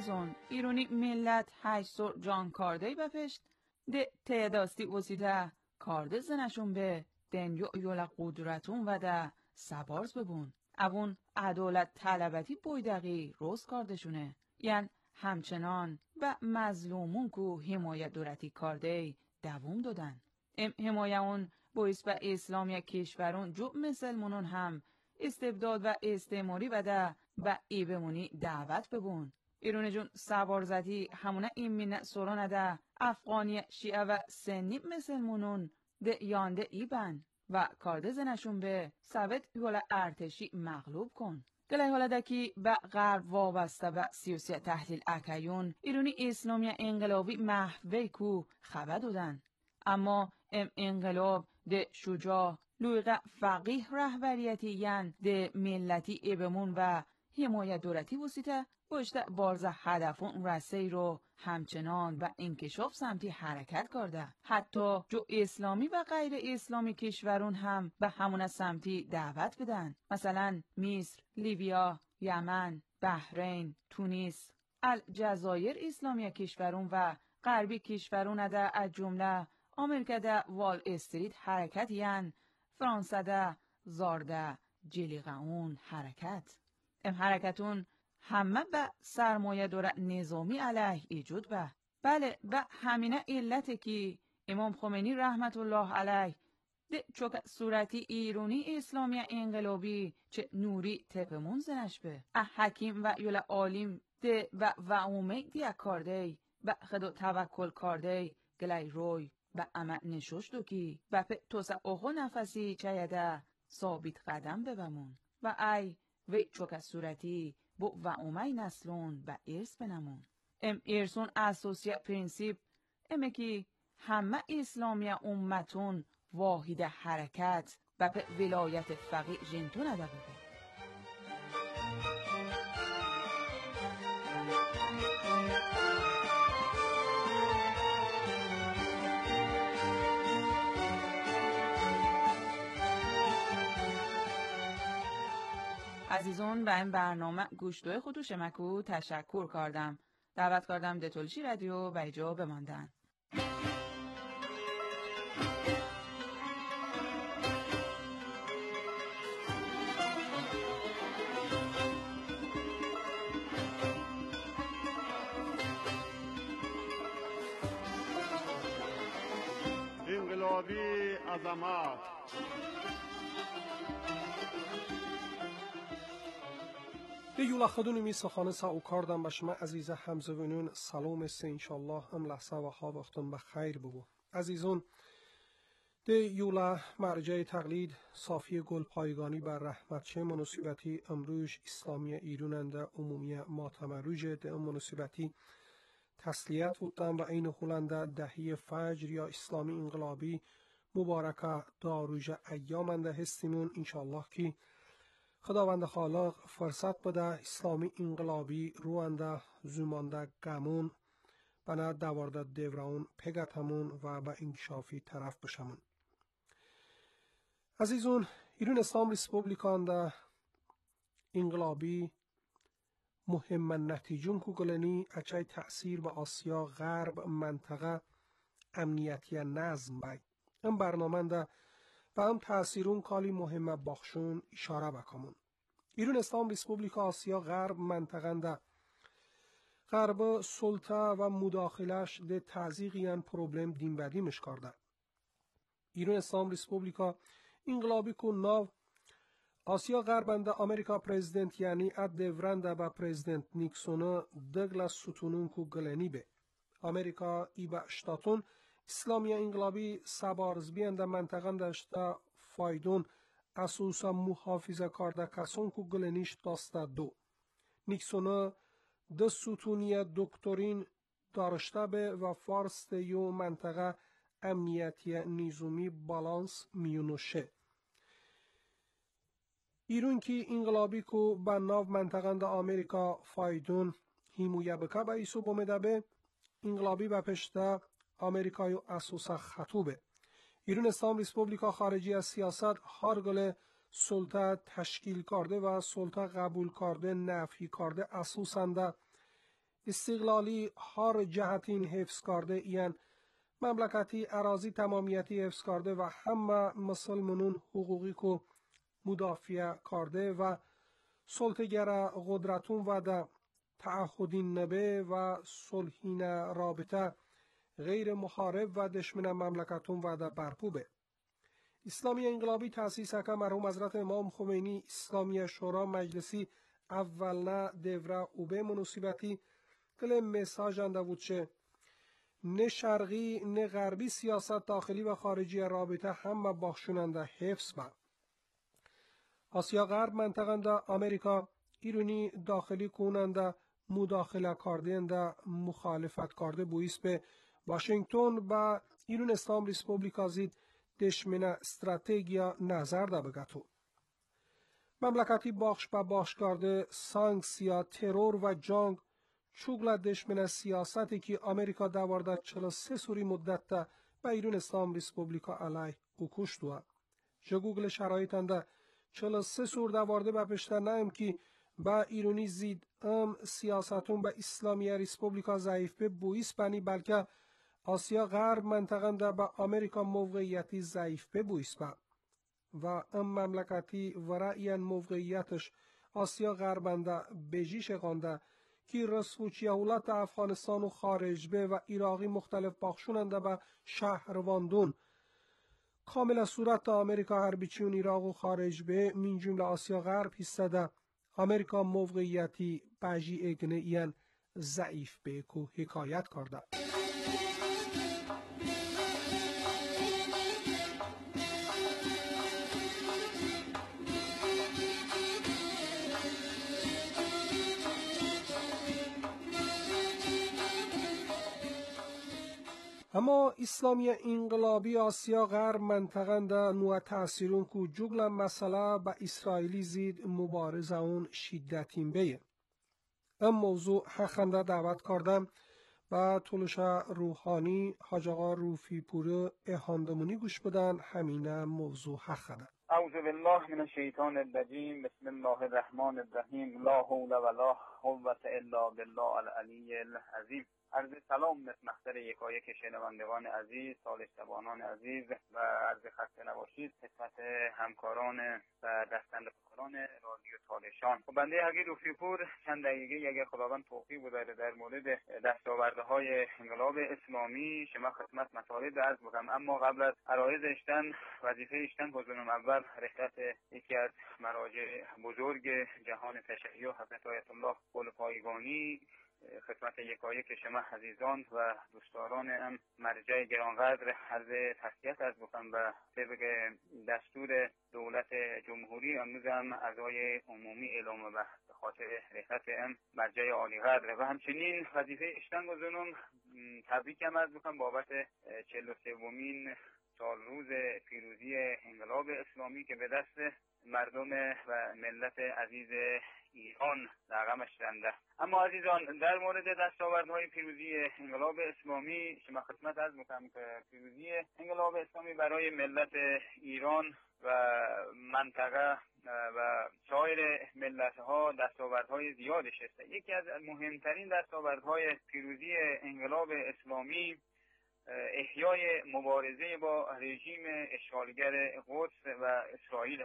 E: ازون ایرونی ملت هشت سور جان کارده بپشت ده تعداستی وسیده کارده زنشون به دن یولا قدرتون و ده سبارز ببون. اون عدالت طلبتی بویدقی روز کاردشونه. یعن همچنان و مظلومون کو حمایت دولتی کارده دووم دادن. ام حمایه اون باعث به اسلامی کشورون جو مثل منون هم استبداد و استعماری بده و ای بمونی دعوت ببون. ایرون جون سوارزدی همونه این مینه سورانه ده افغانی شیعه و سنی مثل منون ده یانده ای بن و کارده زنشون به ثبت حول ارتشی مغلوب کن. گله حالا دکی به غرب وابسته به سیاسی تحلیل اکیون ایرونی اسلامی انقلابی محوی کو خبر دادن. اما ام انقلاب ده شجاع لویغه فقیه رهبریتی ین ده ملتی ایبمون و حمایت دولتی وسیته باشته بارز هدفون رسی رو همچنان و انکشاف سمتی حرکت کرده. حتی جو اسلامی و غیر اسلامی کشورون هم به همون سمتی دعوت بدن. مثلا مصر، لیبیا، یمن، بحرین، تونس، الجزایر اسلامی کشورون و غربی کشورون ده از جمله آمریکا ده وال استریت حرکت ین فرانسه ده زارده جلیقاون حرکت. ام حرکتون همه به سرمایه دور نظامی علیه ایجود به. بله به همینه علت که امام خمینی رحمت الله علیه ده چوک صورتی ایرونی اسلامی انقلابی چه نوری تپمون زنش به. اه حکیم و یول عالم ده و و امید دیا کرده و خدا توکل کرده گلی روی و اما نشوش دو کی و په توسا اوهو نفسی چایده ثابت قدم ببمون و ای وی چوک صورتی بو و اومی نسلون و ارث بنمون. ام ارسون اساسی پرینسیپ امه کی همه اسلامی امتون واحد حرکت و په ولایت فقیه جنتون اده بوده. عزیزون به این برنامه گوشتوی خودو شمکو تشکر کردم. دعوت کردم دتولشی رادیو و ایجا بماندن.
F: انقلابی عظمت
G: به یولا خدون می سخانه سعو کردم به شما عزیز همزوینون سلام است انشالله هم لحظه و خواب وقتون بخیر بگو. عزیزون ده یولا مرجع تقلید صافی گل پایگانی بر رحمت چه مناسبتی امروز اسلامی ایروننده عمومی ماتمروج ده مناسبتی تسلیت بودم و این خولنده دهی فجر یا اسلامی انقلابی مبارکه داروج ایامنده هستیمون انشالله که خداوند خالق فرصت بده اسلامی انقلابی روانده زمانده گمون بنا دوارده دوران پگتمون و به انکشافی طرف بشمون. عزیزون ایران اسلام ریسپوبلیکان ده انقلابی مهم نتیجون که گلنی اچای تأثیر به آسیا غرب منطقه امنیتی نظم بای. این برنامه ده و هم تأثیرون کالی مهم باخشون اشاره بکمون. ایران اسلام ریسپوبلیک آسیا غرب منطقه ده غرب سلطه و مداخلش ده تعزیقیان پروبلم دین بدیمش کرده. ایران اسلام ریسپوبلیکا انقلابی که ناو آسیا غربنده امریکا پرزیدنت یعنی اد دورنده با پرزیدنت نیکسون دگلاس ستونون که گلنی به. امریکا ای با اشتاتون اسلامی انقلابی سبارز بیانده منطقه داشته فایدون اساسا محافظه کرده کسان که گلنیش داسته دو. نیکسون ده ستونی دکترین دارشته به و فارست یو منطقه امنیتی نظامی بالانس میونوشه. ایرون که انقلابی که به ناو منطقه ده آمریکا فایدون هیمویه بکه به ایسو بومده به انقلابی به پشته آمریکای اساسا خطوبه. ایران اسلام ریسپوبلیکا خارجی از سیاست هرگله سلطه تشکیل کرده و سلطه قبول کرده نفی کرده اساسا ده استقلالی هار جهتین حفظ کرده این مملکتی اراضی تمامیتی حفظ کرده و همه مسلمانون حقوقی که مدافع کرده و سلطگر قدرتون و ده تعهدین نبه و صلحین رابطه غیر محارب و دشمن مملکتون و ده برپوبه. اسلامی انقلابی تأسیس که مرحوم حضرت امام خمینی اسلامی شورا مجلسی اولنا دوره او به مناسبتی کل مساج انده بود چه نه شرقی نه غربی سیاست داخلی و خارجی رابطه همه بخشوننده حفظ با. آسیا غرب منطقه امریکا ایرانی داخلی کننده مداخله کرده مخالفت کرده بویست به واشنگتن با ایران اسلام ریسپوبلیکا زید دشمن استراتژیا نظر ده بگتو. مملکتی باخش با باخش کرده سانکسیا ترور و جنگ چوگل دشمن سیاستی که امریکا دوارده چهل و سه سوری مدت ده با ایران اسلام ریسپوبلیکا علیه او کشتوه. جگوگل شرایطنده چهل و سه سور دوارده با پشتر نایم که با ایرانی زید ام سیاستون با اسلامی ریسپوبلیکا ضعیف به بویست بانی بلکه آسیا غرب منطقه ده با امریکا موقعیتی ضعیف به بویست با و ام مملکتی ورائیان موقعیتش آسیا غربنده بجیش قانده که رسوچی اولت افغانستان و خارج به و عراقی مختلف باخشوننده به شهرواندون کامل صورت امریکا هربیچیون عراق و خارج به من جمله آسیا غرب حصده امریکا موقعیتی بجی اگنه این ضعیف به که حکایت کرده. اما اسلامی انقلابی آسیا غرب منطقه ده نوع تأثیرون که جگل مسئله با اسرائیلی زید مبارزه اون شدتین بیه. ام موضوع حقنده دعوت کردم با طولش روحانی حاج آقا روفی پور اهاندمونی گوش بدن همین موضوع حقنده.
H: اعوذ بالله من الشیطان الرجیم بسم الله الرحمن الرحیم لا حول ولا قوة الا بالله العلی العظیم. عرض سلام محضر یکایک شنوندگان عزیز، سالشتبانان عزیز و عرض خسته نباشید خدمت همکاران و دستندرکاران رادیو تالشان. و بنده حقیر روفیپور چند دقیقه اگر خداوند توفیق بده در مورد دستاوردهای انقلاب اسلامی شما خدمت مطالب عرض بکنم. اما قبل از عرایض اشتن وظیفه اشتن بزرگم اول رحلت یکی از مراجع بزرگ جهان تشیع حضرت آیت الله قلپایگانی خدمت یکایک شما عزیزان و دوستداران ام مرجع گرانقدر عرض تسلیت از بکنم و طبق دستور دولت جمهوری امروز هم اعضای عمومی اعلام به خاطر رحلت ام مرجع عالی قدر و همچنین وظیفه اشتن گذارم تبریکم از بکنم بابت چهل و سومین سال روز پیروزی انقلاب اسلامی که به دست مردم و ملت عزیز ایران رقمش رنده. اما عزیزان در مورد دستاوردهای پیروزی انقلاب اسلامی شما خدمت عرض می‌کنم که پیروزی انقلاب اسلامی برای ملت ایران و منطقه و سایر ملت‌ها دستاوردهای زیادی است. یکی از مهمترین دستاوردهای پیروزی انقلاب اسلامی احیای مبارزه با رژیم اشغالگر قدس و اسرائیل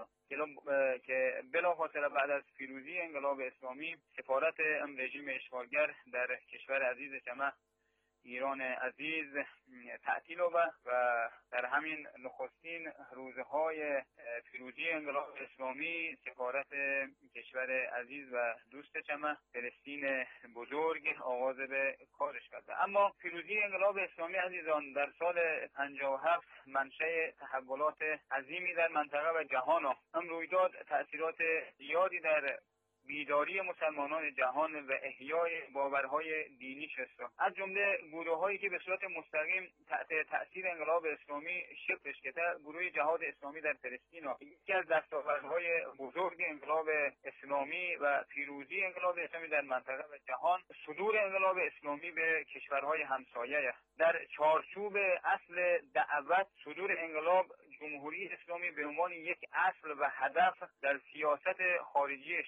H: که بلافاصله بعد از پیروزی انقلاب اسلامی سفارت ام رژیم اشغالگر در کشور عزیز شما ایران عزیز تعطیل و و در همین نخستین روزهای پیروزی انقلاب اسلامی سفارت کشور عزیز و دوست شما فلسطین بزرگ آغاز به کارش کرده. اما پیروزی انقلاب اسلامی عزیزان در سال پنجاه و هفت منشأ تحولات عظیمی در منطقه و جهان هم رویداد تأثیرات زیادی در بیداری مسلمانان جهان و احیای باورهای دینی است. از جمله گروه‌هایی که به صورت مستقیم تحت تأثیر انقلاب اسلامی شکل گرفته گروه جهاد اسلامی در فلسطین یکی از دستاوردهای بزرگ انقلاب اسلامی و پیروزی انقلاب اسلامی در منطقه و جهان صدور انقلاب اسلامی به کشورهای همسایه در چارچوب اصل دعوت صدور انقلاب جمهوری اسلامی به عنوان یک اصل و هدف در سیاست خارجی اشتنش و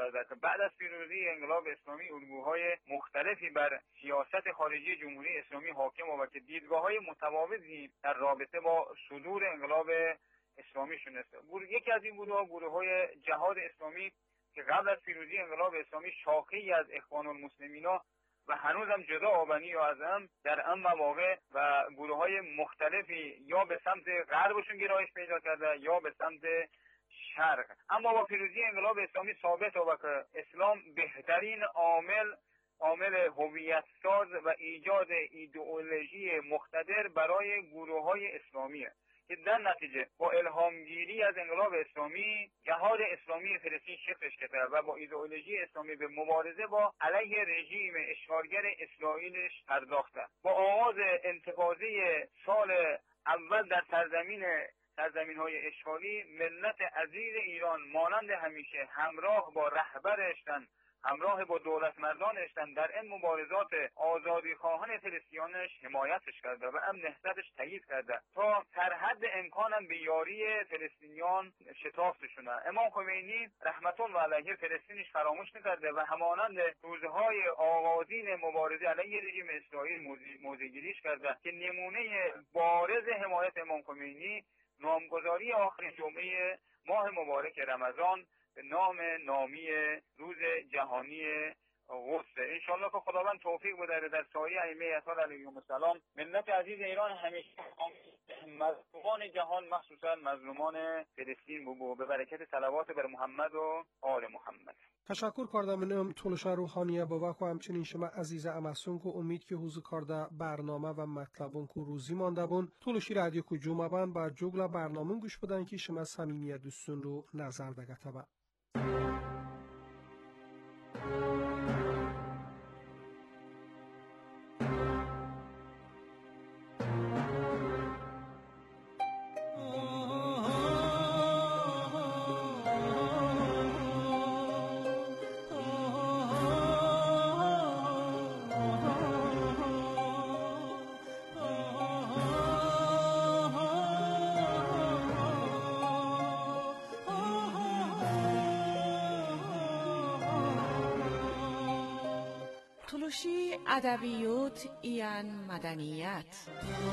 H: گردد. بعد از پیروزی انقلاب اسلامی الگوهای مختلفی بر سیاست خارجی جمهوری اسلامی حاکم و که دیدگاه‌های متفاوتی در رابطه با صدور انقلاب اسلامی شناسته. یکی از این گروه‌ها گروه‌های جهاد اسلامی که قبل از پیروزی انقلاب اسلامی شاخه‌ای از اخوان المسلمین و هنوزم جدا آبنی و از هم در ام مواقع و گروه‌های مختلفی یا به سمت غربشون گرایش پیدا کرده یا به سمت شرق. اما با پیروزی انقلاب اسلامی ثابت و که اسلام بهترین عامل عامل هویت ساز و ایجاد ایدئولوژی مقتدر برای گروه‌های اسلامیه که در نتیجه با الهامگیری از انقلاب اسلامی جهاد اسلامی فلسطین شکلش گرفته و با ایدئولوژی اسلامی به مبارزه با علیه رژیم اشغالگر اسرائیلش پرداخته. با آغاز انتفاضه سال اول در سرزمین سرزمین‌های اشغالی ملت عزیز ایران مانند همیشه همراه با رهبرش همراه با دولت مردانشتن در این مبارزات آزادی خواهان فلسطینیانش حمایتش کرده و هم نهضتش تایید کرده تا در حد امکانم به یاری فلسطینیان شتافتشونه. امام خمینی رحمت الله علیه فلسطینش فراموش نکرده و همانند روزهای آغازین مبارزه علیه رژیم اسرائیل موضع‌گیریش کرده که نمونه بارز حمایت امام خمینی نامگذاری آخرین جمعه ماه مبارک رمضان به نام نامی روز جهانی قدس. انشالله که خداوند توفیق بده در سایه ائمه اطهار علیهم السلام ملت عزیز ایران همیشه مظلومان جهان مخصوصا مظلومان فلسطین بگو به برکت صلوات بر محمد و آل محمد.
G: تشکر کردم منم تولشا روحانیه با وقت و همچنین شما عزیز امسون که امید که حوزو کرده برنامه و مطلبون که روزی مانده بون تولشی رادیو که جمعه بان با جگل برنامه گوش بدن که شما صمیمیت دوستون رو نظر دگته با.
E: تولشی ادبیات ایان مدنیت.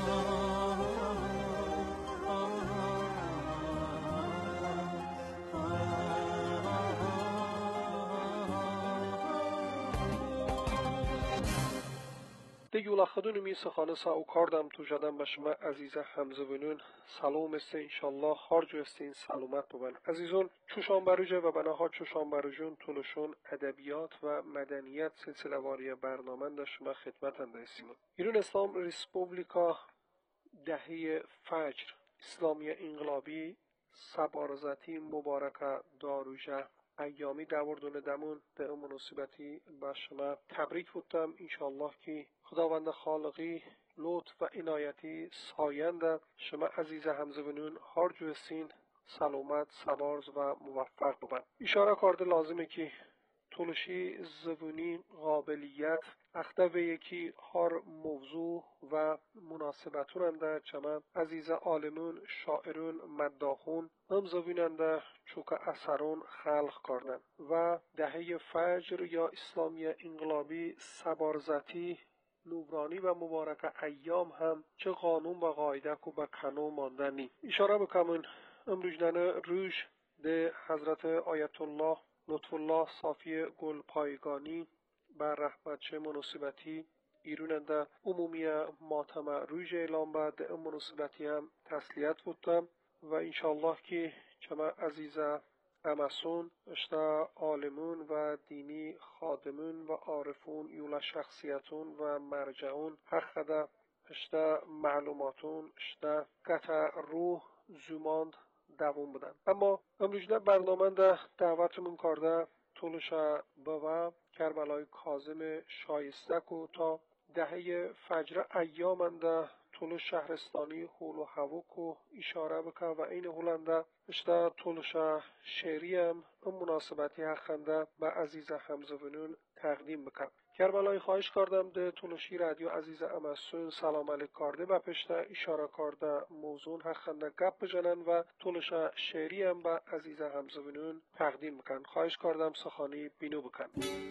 G: دیگه خدون می سخانه سا او کردم تو جدم به شما عزیز همزه بینون سلام است انشالله خارج استین سلامت ببن عزیزون چوشان بروجه و بناها چوشان بروجون تولشون ادبیات و مدنیت سلسله واری برنامه در شما خدمت اندایسیم. ایران اسلام ریسپوبلیکا دهه فجر اسلامی انقلابی سبارزتی مبارکه داروژه ایامی دوردون دمون به اون مناسبتی به شما تبریک بودم. انشالله که خداوند خالقی لطف و عنایتی ساینده شما عزیز همزه بنون هر جوستین سلامت سبارز و موفق ببن. اشاره کرده لازمه که تولشی زبونی قابلیت اخته به یکی هر موضوع و مناسبتوننده چما عزیز عالمون شاعرون مداحون هم زبوننده چوک اثرون خلق کردن و دهه فجر یا اسلامی انقلابی سبارزتی نورانی و مبارک ایام هم چه قانون و قاعده کو به کنو ماندنی. اشاره بکنم امروزدن روش ده حضرت آیت الله لطف الله صافی گل پایگانی بر رحمت چه مناسبتی ایروننده عمومی ماتم روش اعلام بعد ام مناسبتی هم تسلیت بودم و انشالله که چما عزیزه امسون اشتا عالمون و دینی خادمون و عارفون یولا شخصیتون و مرجعون حق ده اشتا معلوماتون اشتا قطع روح زماند دوام بدن. اما امروزنه برنامه ده دعوتمون کرده تولشا بوا کربلای کاظم شایسته کو تا دهه فجر ایامنده تولش شهرستانی هول و هوا کو اشاره بکن و این هولنده اشتا تولشا شعری هم مناسبتی حقنده به عزیز همزبونون تقدیم بکن. Kerbalay xahiş kardam de Tuluşi radyo aziz amasun salam alik karde ba peshta ishara karda mawzun haqqanda gap bijanan va Tuluşa she'ri ham ba aziz hamzabinun taqdim bikan. Xahiş kardam saxani binu bikan.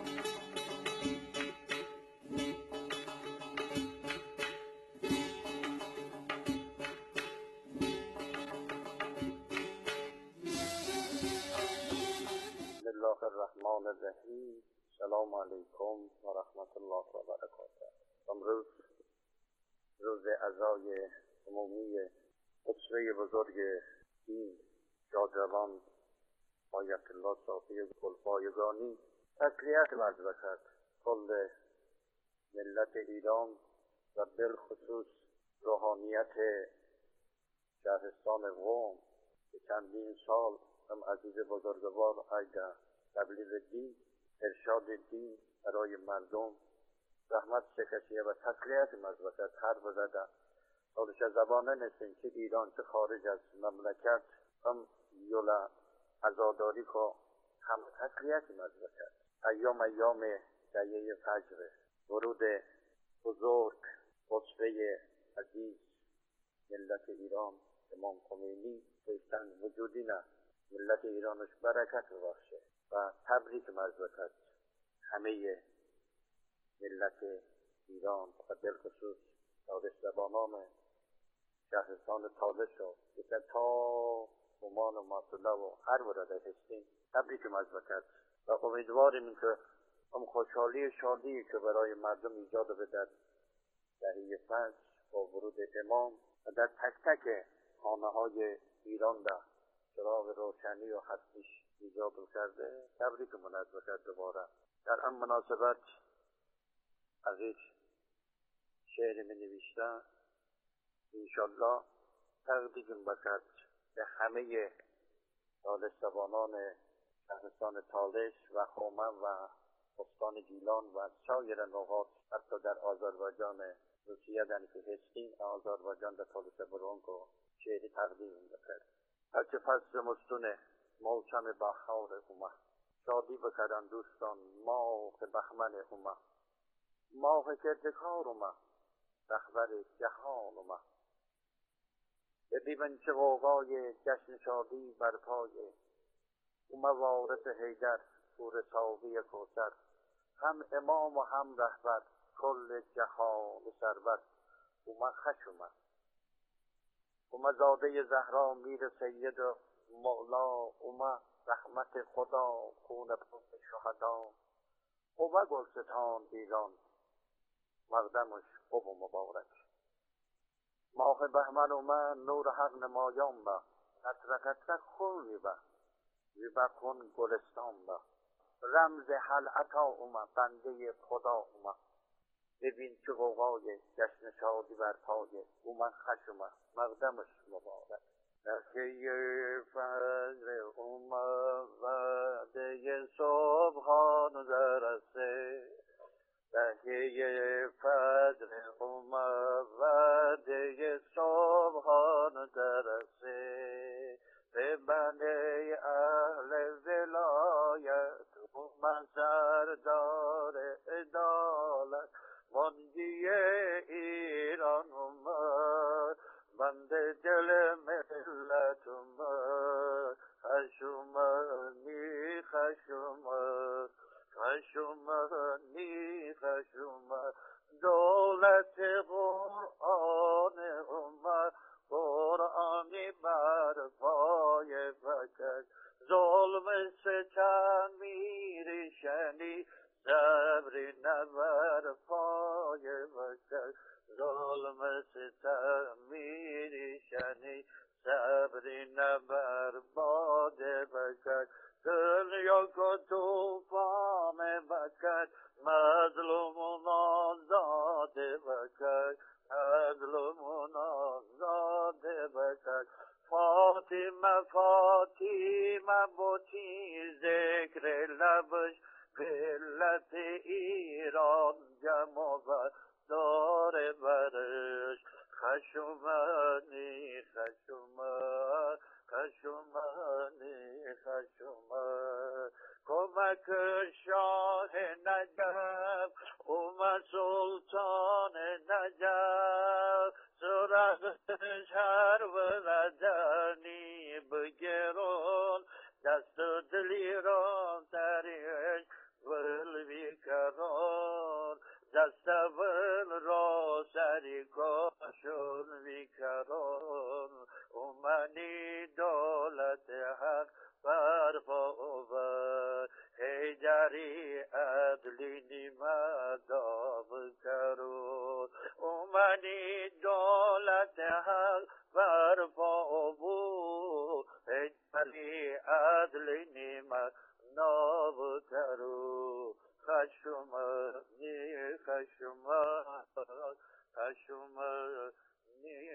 I: بسم الله الرحمن الرحیم. سلام علیکم و رحمت الله و برکاته. امروز روز عزای عمومی خطبه بزرگ دین شاهجوان آیت الله صافی گلپایگانی تسلیت عرض کرد کل ملت ایران و بالخصوص روحانیت شهرستان قم که چندین سال هم عزیز بزرگوار ایده تبلیغ دین ارشاد دین برای مردم زحمت چکشیه و تسلیت مزبکت هر بزده خودش زبانه نسیم که ایران چه خارج از مملکت هم یولا عزاداری که هم تسلیت مزبکت ایام ایام دیه فجر ورود بزرگ خطبه عزیز ملت ایران امام خمینی بیشتن وجودی نه ملت ایرانش برکت باشه و تبریک مزبکت همه ملت ایران و بالخصوص دانش زبانان شهرستان تالش و تا عمان و ماسوله و هر برده هستیم تبریک مزبکت و امیدواریم که هم خوشحالی شادی که برای مردم ایجاد بده دهه فجر با ورود امام و در تک تک خانه های ایران ده چراغ روشنی و هستیش ایجاد کرده تبریک مزبکت دوباره. در این مناسبت عزیز شعر می نوشته انشالله تقدیم بکرد به همه دانشجویان شهرستان تالش و خومه و استان گیلان و سایر نقاط حتی در آذربایجان روسیه دنی که هستیم آذربایجان در تالش برون که شعری تقدیم بکرد. هرچه فصل مستونه موسم بهار اومه شادی بکردن دوستان ماه بهمن اومه ماه کردکار اومه رهبر جهان اومه ببین چه غوغای جشن شادی برپای اومه وارث حیدر پور ساقی کوثر هم امام و هم رهبر کل جهان ثروت اومه خوش اومه اومه زاده زهرا میر سید و مولا اومه رحمت خدا خون پاک شهدا اومه گلستان ایران مقدمش خوب و مبارک ماه بهمن اومه نور حق نمایان با قطره قطره خون ویبه ویبه کن گلستان با رمز حل عطا اومه بنده خدا اومه ببین چه غوغای جشن شادی برپای اومه خوش اومه مقدمش مبارک دهه فجر اومه وعده صبحان درسته دهه فجر اومه وعده صبحان درسته به بنده اهل ولایت اومه سردار عدالت منجی ایران اومد بنده دل ملت اومد خشومنی خشومد خشومنی خشومد دولت قرآن اومد قرآنی بر پای فکر ظلم ستم میری شنی صبری نبر پای فکر ظلم ستم میری شنی صبری نبر باد فکر دنیا کو توفان بکر مظلوم آزاد بکر مظلوم آزاد بکر فاطمه فاطمه بوتی ذکر لبش ملت ایران جمع بر دار برش خشومنی خشومن خشومنی خشومن کمک شاه نجف
J: سلطان نجف سرق شهر ولدنی بگرون دست و دلیران تریش ول بیکران دست ول را سری کاشون بیکران اومنی دولت حق برپا بر هیدری عدلی نیمدا بکرون اومنی دولت حق برپا بود هیدری عدلی نیمدا بکرون خشمنی خشمن خشمنی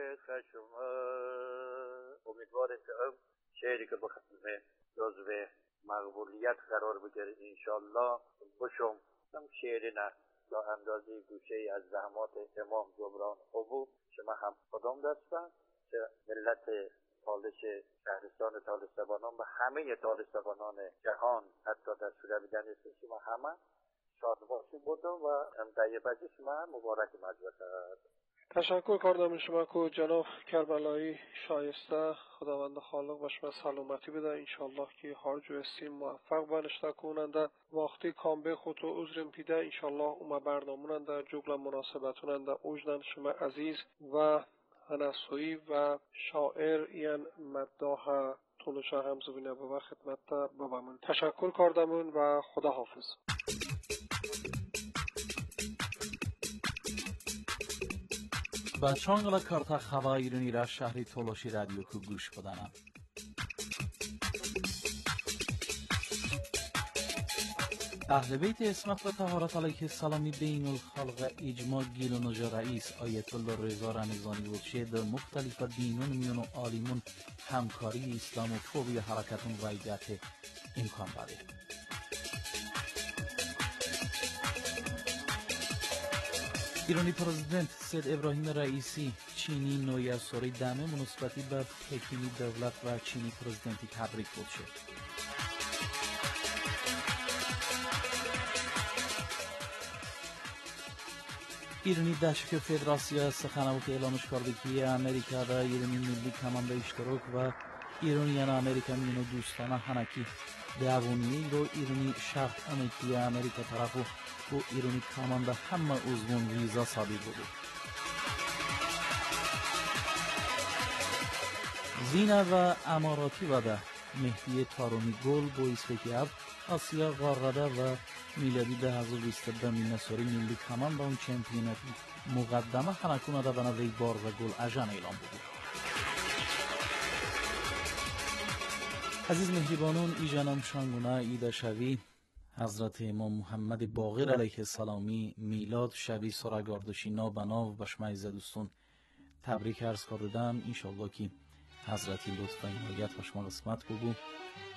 J: خشمن. امیدوارم که هم شعری که بخدم جزو مقبولیت قرار بگیره انشالله بشم هم شعری نه تا اندازه گوشه ای از زحمات امام جبران ابو شما هم خودم دستن که ملت تالش شهرستان طالسبانان و همه طالسبانان جهان حتی در سوره بیدن شما همه شاد باشید بودم و هم طیبه شما مبارک مجلس.
G: تشکر کردم شما کو جناب کربلایی شایسته. خداوند خالق و شما سلامتی بده انشالله که هر جو استیم موفق بنشته کننده وقتی کامبه خود و عذرم پیده انشالله اوما برناموننده جگل مناسبتوننده اوجدن شما عزیز و هنسوی و شاعر این مداح طولشا همزبینه بابا خدمت بابامون تشکر کردمون و خدا حافظ.
D: با چانگل کارتا خبا ایرانی را شهری تولوشی رادیو کو گوش بدانم. اهل بیت اسمت و طهارت علیه السلامی بین الخلق اجماع گیل و نجا رئیس آیت الله رضا رمضانی بودشه در مختلف دینون میون و عالمون همکاری اسلام و فوبی حرکتون ویدت امکان بده. ایرانی پرزیدنت سید ابراهیم رئیسی چینی نوی سوری دمه مناسبتی به پکینی دولت و چینی پرزیدنتی تبریک بود شد. ایرانی دشک فدراسیا سخنوات اعلامش کرده که امریکا و ایرانی ملی کمانده اشتراک و ایرانیان امریکا مینو دوستانه هنکی دوونیه رو ایرانی شرط امریکی امریکا طرف و ایرانی کمانده همه عضوان ویزا ثابت بوده. زینه و اماراتی وده مهدی تارونی گل با اسفکیاب آسیا غارده و میلادی ده هزار و بیست و دو مینسوری ملی کمانده اون چمپیونتی مقدمه خنکونه ده بنوی بار و گل اجان اعلام بوده. عزیز مهربانون ایجانم شانگونه ایده شوی حضرت امام محمد باقر علیه السلامی میلاد شبی سرگاردشی نابناو بشمایز دوستون تبریک عرض کردم. انشالله که حضرتی لطف و عنایت و شما قسمت بگو.